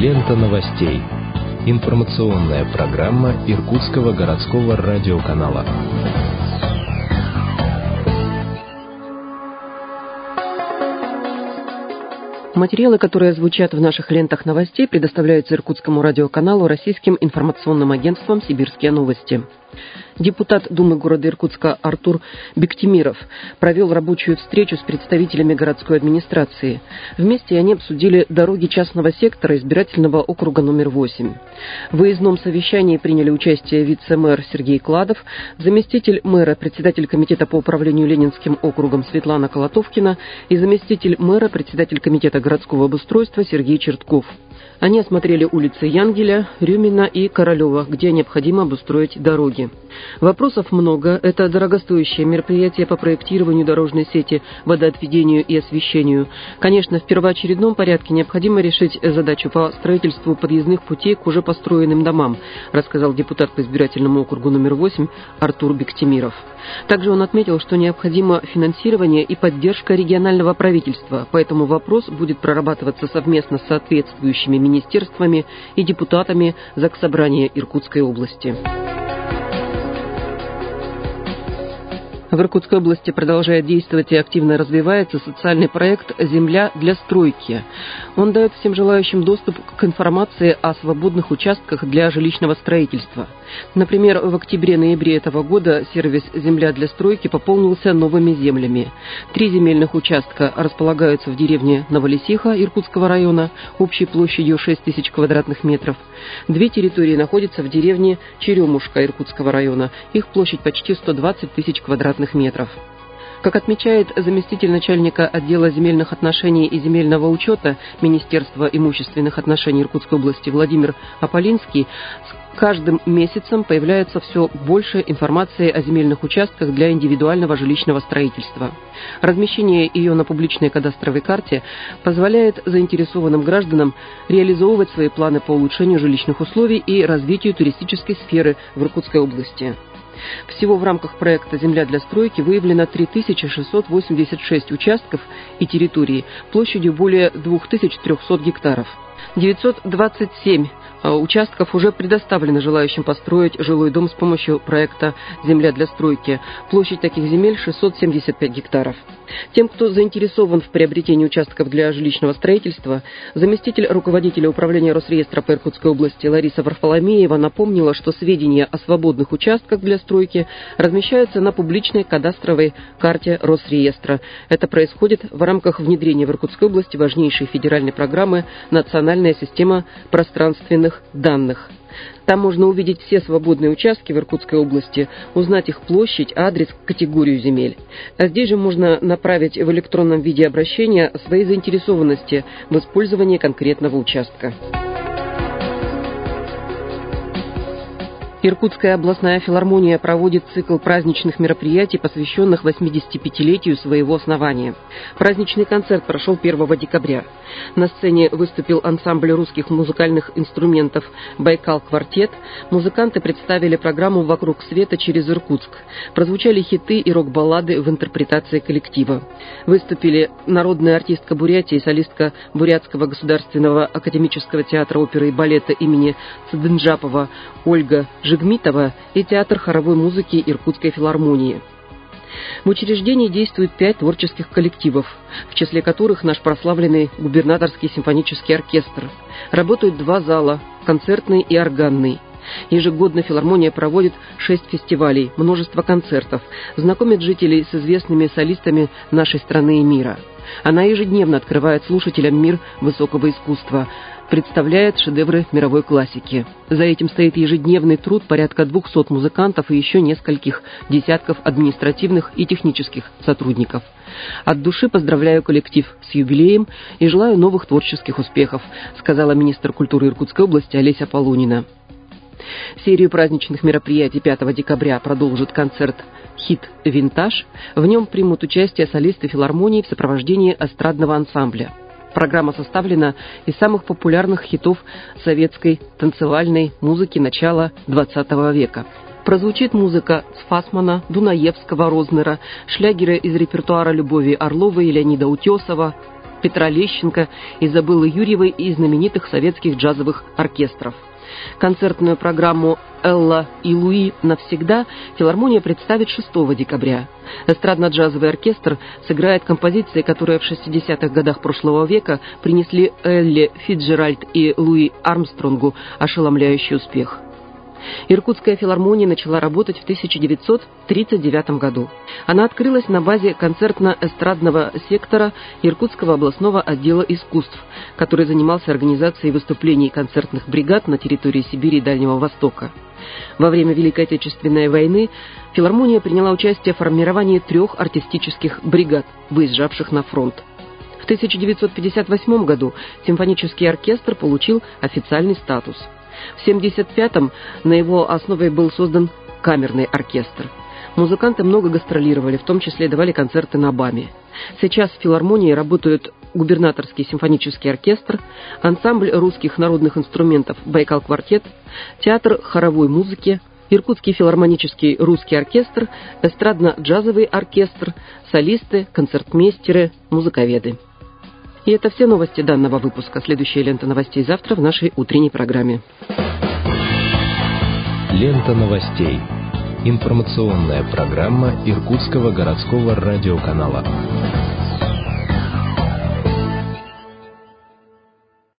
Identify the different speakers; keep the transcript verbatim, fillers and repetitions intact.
Speaker 1: Лента новостей. Информационная программа Иркутского городского радиоканала.
Speaker 2: Материалы, которые звучат в наших лентах новостей, предоставляются Иркутскому радиоканалу российским информационным агентством «Сибирские новости». Депутат Думы города Иркутска Артур Бектимиров провел рабочую встречу с представителями городской администрации. Вместе они обсудили дороги частного сектора избирательного округа номер восемь. В выездном совещании приняли участие вице-мэр Сергей Кладов, заместитель мэра, председатель комитета по управлению Ленинским округом Светлана Колотовкина и заместитель мэра, председатель комитета городского обустройства Сергей Чертков. Они осмотрели улицы Янгеля, Рюмина и Королева, где необходимо обустроить дороги. Вопросов много. Это дорогостоящее мероприятие по проектированию дорожной сети, водоотведению и освещению. Конечно, в первоочередном порядке необходимо решить задачу по строительству подъездных путей к уже построенным домам, рассказал депутат по избирательному округу номер восемь Артур Бектимиров. Также он отметил, что необходимо финансирование и поддержка регионального правительства, поэтому вопрос будет прорабатываться совместно с соответствующими министерствами и депутатами Заксобрания Иркутской области. В Иркутской области продолжает действовать и активно развивается социальный проект «Земля для стройки». Он дает всем желающим доступ к информации о свободных участках для жилищного строительства. Например, в октябре-ноябре этого года сервис «Земля для стройки» пополнился новыми землями. Три земельных участка располагаются в деревне Новолисиха Иркутского района общей площадью шесть тысяч квадратных метров. Две территории находятся в деревне Черемушка Иркутского района. Их площадь почти сто двадцать тысяч квадратных метров. Как отмечает заместитель начальника отдела земельных отношений и земельного учета Министерства имущественных отношений Иркутской области Владимир Аполинский, с каждым месяцем появляется все больше информации о земельных участках для индивидуального жилищного строительства. Размещение ее на публичной кадастровой карте позволяет заинтересованным гражданам реализовывать свои планы по улучшению жилищных условий и развитию туристической сферы в Иркутской области. Всего в рамках проекта «Земля для стройки» выявлено три тысячи шестьсот восемьдесят шесть участков и территорий площадью более две тысячи триста гектаров. девятьсот двадцать семь участков уже предоставлены желающим построить жилой дом с помощью проекта «Земля для стройки». Площадь таких земель шестьсот семьдесят пять гектаров. Тем, кто заинтересован в приобретении участков для жилищного строительства, заместитель руководителя управления Росреестра по Иркутской области Лариса Варфоломеева напомнила, что сведения о свободных участках для стройки размещаются на публичной кадастровой карте Росреестра. Это происходит в рамках внедрения в Иркутской области важнейшей федеральной программы «Национальная система пространственных данных». Там можно увидеть все свободные участки в Иркутской области, узнать их площадь, адрес, категорию земель. А здесь же можно направить в электронном виде обращения свои заинтересованности в использовании конкретного участка. Иркутская областная филармония проводит цикл праздничных мероприятий, посвященных восьмидесятипятилетию своего основания. Праздничный концерт прошел первого декабря. На сцене выступил ансамбль русских музыкальных инструментов «Байкал-квартет». Музыканты представили программу «Вокруг света через Иркутск». Прозвучали хиты и рок-баллады в интерпретации коллектива. Выступили народная артистка Бурятии, солистка Бурятского государственного академического театра оперы и балета имени Цыдынджапова Ольга Жигмитова и театр хоровой музыки Иркутской филармонии. В учреждении действует пять творческих коллективов, в числе которых наш прославленный губернаторский симфонический оркестр. Работают два зала – концертный и органный. Ежегодно филармония проводит шесть фестивалей, множество концертов, знакомит жителей с известными солистами нашей страны и мира. Она ежедневно открывает слушателям мир высокого искусства, представляет шедевры мировой классики. За этим стоит ежедневный труд порядка двухсот музыкантов и еще нескольких десятков административных и технических сотрудников. От души поздравляю коллектив с юбилеем и желаю новых творческих успехов, сказала министр культуры Иркутской области Олеся Полунина. Серию праздничных мероприятий пятого декабря продолжит концерт «Хит Винтаж». В нем примут участие солисты филармонии в сопровождении эстрадного ансамбля. Программа составлена из самых популярных хитов советской танцевальной музыки начала двадцатого века. Прозвучит музыка с Фасмана, Дунаевского, Рознера, шлягеры из репертуара Любови Орловой и Леонида Утесова, Петра Лещенко, Изабеллы Юрьевой и знаменитых советских джазовых оркестров. Концертную программу «Элла и Луи навсегда» филармония представит шестого декабря. Эстрадно-джазовый оркестр сыграет композиции, которые в шестидесятых годах прошлого века принесли Элле Фицджеральд и Луи Армстронгу ошеломляющий успех. Иркутская филармония начала работать в тысяча девятьсот тридцать девятом году. Она открылась на базе концертно-эстрадного сектора Иркутского областного отдела искусств, который занимался организацией выступлений концертных бригад на территории Сибири и Дальнего Востока. Во время Великой Отечественной войны филармония приняла участие в формировании трех артистических бригад, выезжавших на фронт. В тысяча девятьсот пятьдесят восьмом году симфонический оркестр получил официальный статус. В семьдесят пятом на его основе был создан камерный оркестр. Музыканты много гастролировали, в том числе давали концерты на БАМе. Сейчас в филармонии работают губернаторский симфонический оркестр, ансамбль русских народных инструментов «Байкал-квартет», театр хоровой музыки, Иркутский филармонический русский оркестр, эстрадно-джазовый оркестр, солисты, концертмейстеры, музыковеды. И это все новости данного выпуска. Следующая лента новостей завтра в нашей утренней программе.
Speaker 1: Лента новостей. Информационная программа Иркутского городского радиоканала.